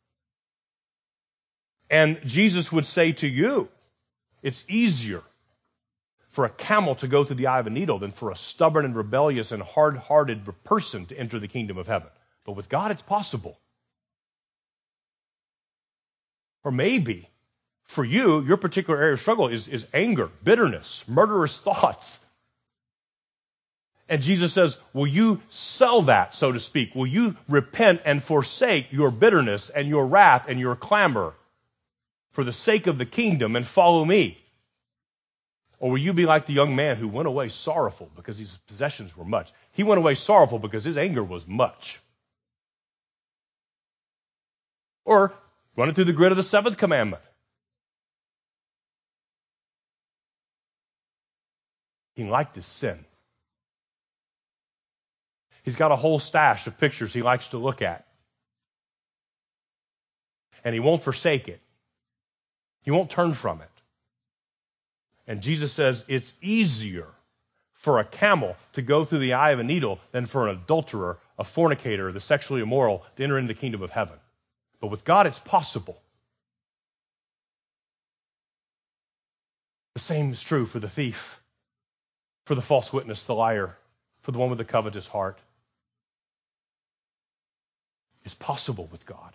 And Jesus would say to you, it's easier for a camel to go through the eye of a needle than for a stubborn and rebellious and hard-hearted person to enter the kingdom of heaven. But with God, it's possible. Or maybe for you, your particular area of struggle is, is anger, bitterness, murderous thoughts. And Jesus says, will you sell that, so to speak? Will you repent and forsake your bitterness and your wrath and your clamor for the sake of the kingdom and follow me? Or will you be like the young man who went away sorrowful because his possessions were much? He went away sorrowful because his anger was much. Or run it through the grid of the seventh commandment. He liked his sin. He's got a whole stash of pictures he likes to look at. And he won't forsake it. He won't turn from it. And Jesus says it's easier for a camel to go through the eye of a needle than for an adulterer a fornicator, the sexually immoral, to enter into the kingdom of heaven. But with God, it's possible. The same is true for the thief, for the false witness, the liar, for the one with the covetous heart. It's possible with God.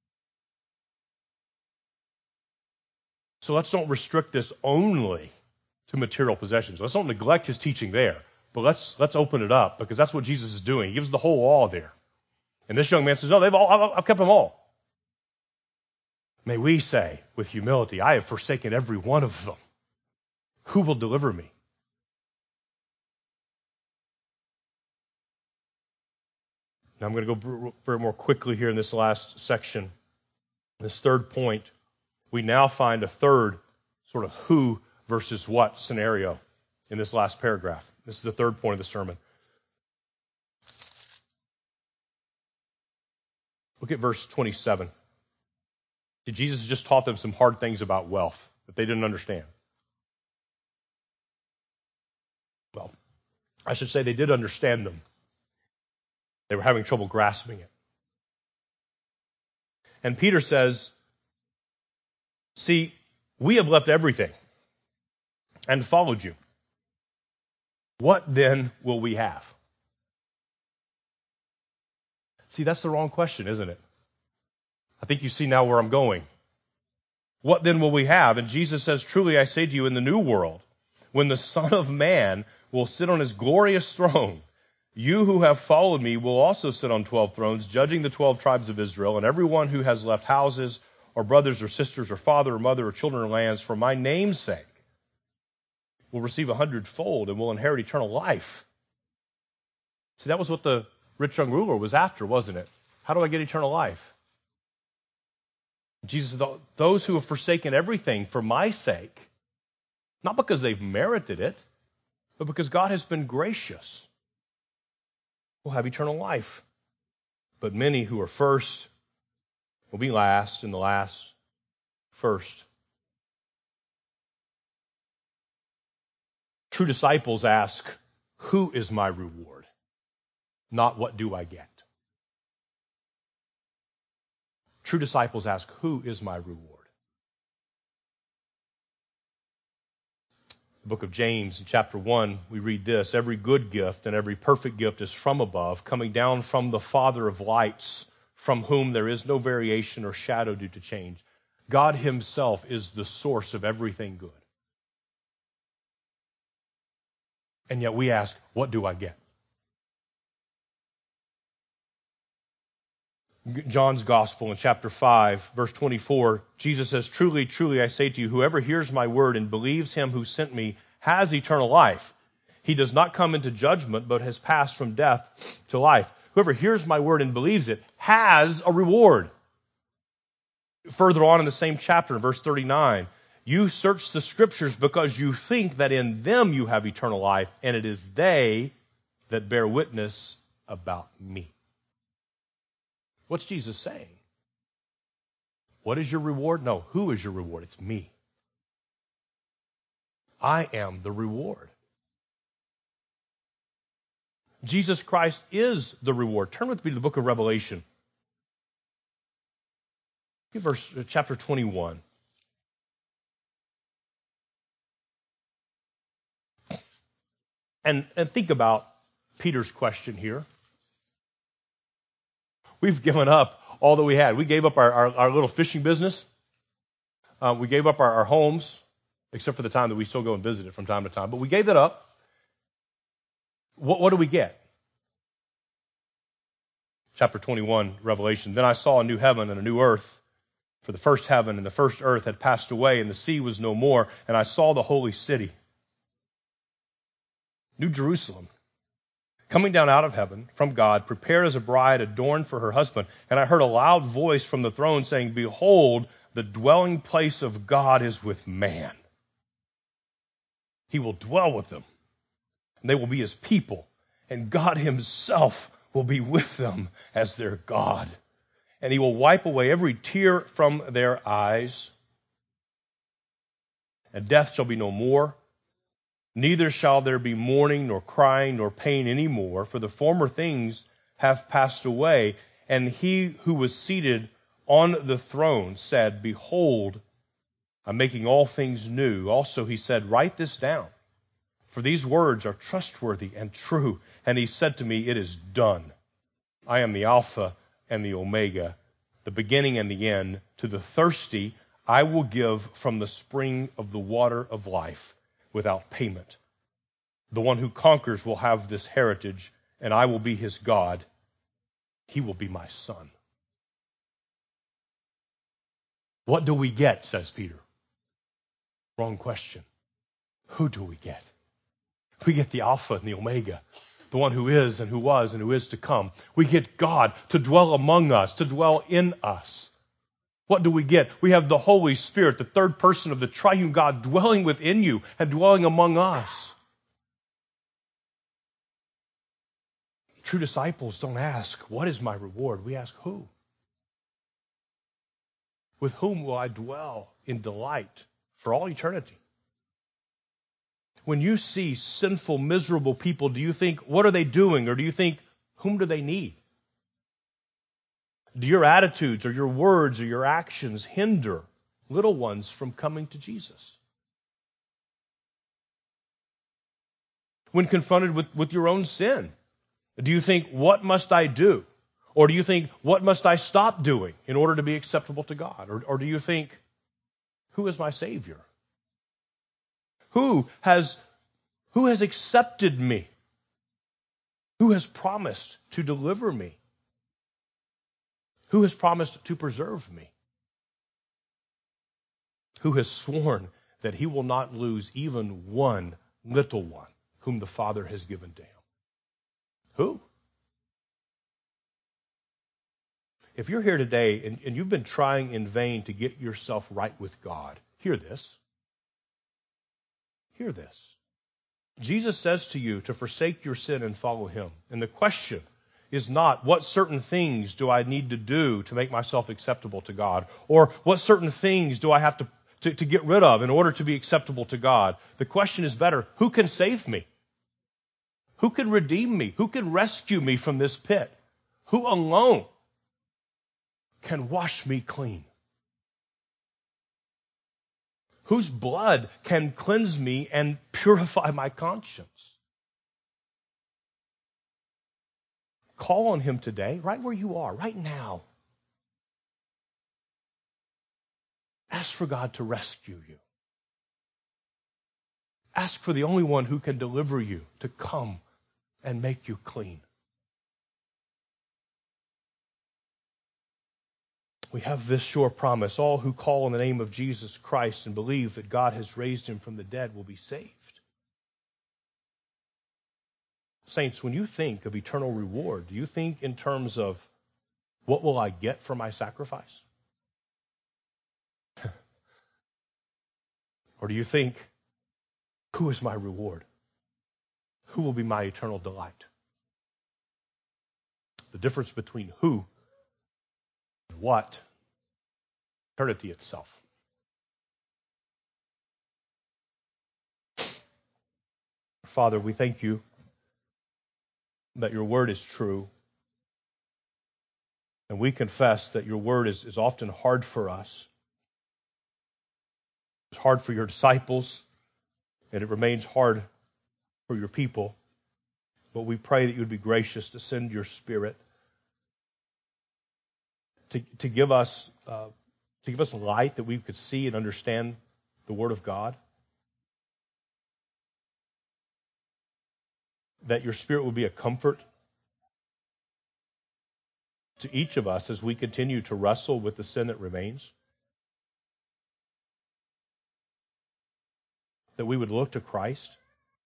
So let's don't restrict this only to material possessions. Let's don't neglect his teaching there. But let's let's open it up, because that's what Jesus is doing. He gives the whole law there. And this young man says, no, they've all, I've, I've kept them all. May we say with humility, I have forsaken every one of them. Who will deliver me? Now I'm going to go very more quickly here in this last section. This third point, we now find a third sort of who versus what scenario in this last paragraph. This is the third point of the sermon. Look at verse twenty-seven. Jesus just taught them some hard things about wealth that they didn't understand. Well, I should say they did understand them. They were having trouble grasping it. And Peter says, see, we have left everything and followed you. What then will we have? See, that's the wrong question, isn't it? I think you see now where I'm going. What then will we have? And Jesus says, truly I say to you, in the new world, when the Son of Man will sit on his glorious throne, you who have followed me will also sit on twelve thrones, judging the twelve tribes of Israel, and everyone who has left houses or brothers or sisters or father or mother or children or lands for my name's sake will receive a hundredfold and will inherit eternal life. See, that was what the rich young ruler was after, wasn't it? How do I get eternal life? Jesus said, those who have forsaken everything for my sake, not because they've merited it, but because God has been gracious, will have eternal life. But many who are first will be last, and the last first. True disciples ask, who is my reward? Not what do I get. True disciples ask, who is my reward? The book of James, in chapter one, we read this: every good gift and every perfect gift is from above, coming down from the Father of lights, from whom there is no variation or shadow due to change. God himself is the source of everything good. And yet we ask, what do I get? John's Gospel in chapter five, verse twenty-four, Jesus says, truly, truly, I say to you, whoever hears my word and believes him who sent me has eternal life. He does not come into judgment, but has passed from death to life. Whoever hears my word and believes it has a reward. Further on in the same chapter, in verse thirty-nine, you search the scriptures because you think that in them you have eternal life, and it is they that bear witness about me. What's Jesus saying? What is your reward? No, who is your reward? It's me. I am the reward. Jesus Christ is the reward. Turn with me to the book of Revelation. Verse, chapter twenty-one. And, and think about Peter's question here. We've given up all that we had. We gave up our, our, our little fishing business. Uh, we gave up our, our homes, except for the time that we still go and visit it from time to time. But we gave that up. What, what do we get? Chapter twenty-one, Revelation. Then I saw a new heaven and a new earth. For the first heaven and the first earth had passed away, and the sea was no more. And I saw the holy city, New Jerusalem, coming down out of heaven from God, prepared as a bride adorned for her husband. And I heard a loud voice from the throne saying, behold, the dwelling place of God is with man. He will dwell with them, and they will be his people, and God himself will be with them as their God. And he will wipe away every tear from their eyes, and death shall be no more. Neither shall there be mourning, nor crying, nor pain any more, for the former things have passed away, and he who was seated on the throne said, Behold, I'm making all things new. Also he said, Write this down, for these words are trustworthy and true. And he said to me, It is done. I am the Alpha and the Omega, the beginning and the end. To the thirsty I will give from the spring of the water of life without payment. The one who conquers will have this heritage, and I will be his God. He will be my son. What do we get, says Peter? Wrong question. Who do we get? We get the Alpha and the Omega, the one who is and who was and who is to come. We get God to dwell among us, to dwell in us. What do we get? We have the Holy Spirit, the third person of the triune God, dwelling within you and dwelling among us. True disciples don't ask, what is my reward? We ask, who? With whom will I dwell in delight for all eternity? When you see sinful, miserable people, do you think, what are they doing? Or do you think, whom do they need? Do your attitudes or your words or your actions hinder little ones from coming to Jesus? When confronted with, with your own sin, do you think, what must I do? Or do you think, what must I stop doing in order to be acceptable to God? Or, or do you think, who is my Savior? Who has, who has accepted me? Who has promised to deliver me? Who has promised to preserve me? Who has sworn that he will not lose even one little one whom the Father has given to him? Who? If you're here today and, and you've been trying in vain to get yourself right with God, hear this. Hear this. Jesus says to you to forsake your sin and follow him. And the question is not, what certain things do I need to do to make myself acceptable to God? Or what certain things do I have to, to, to get rid of in order to be acceptable to God? The question is better, who can save me? Who can redeem me? Who can rescue me from this pit? Who alone can wash me clean? Whose blood can cleanse me and purify my conscience? Call on him today, right where you are, right now. Ask for God to rescue you. Ask for the only one who can deliver you to come and make you clean. We have this sure promise. All who call on the name of Jesus Christ and believe that God has raised him from the dead will be saved. Saints, when you think of eternal reward, do you think in terms of what will I get for my sacrifice? Or do you think, who is my reward? Who will be my eternal delight? The difference between who and what, eternity itself. Father, we thank you that your word is true. And we confess that your word is, is often hard for us. It's hard for your disciples, and it remains hard for your people. But we pray that you would be gracious to send your Spirit to, to give us uh, to give us light that we could see and understand the Word of God. That your Spirit would be a comfort to each of us as we continue to wrestle with the sin that remains. That we would look to Christ.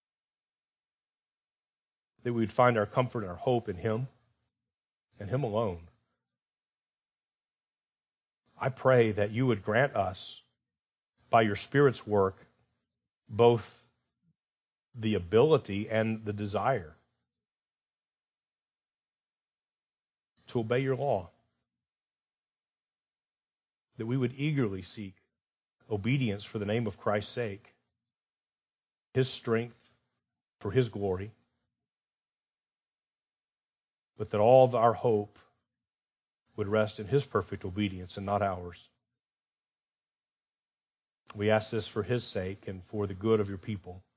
That we would find our comfort and our hope in him and him alone. I pray that you would grant us, by your Spirit's work, both the ability and the desire to obey your law. That we would eagerly seek obedience for the name of Christ's sake, his strength, for his glory. but that all of our hope would rest in His perfect obedience and not ours. We ask this for His sake and for the good of your people.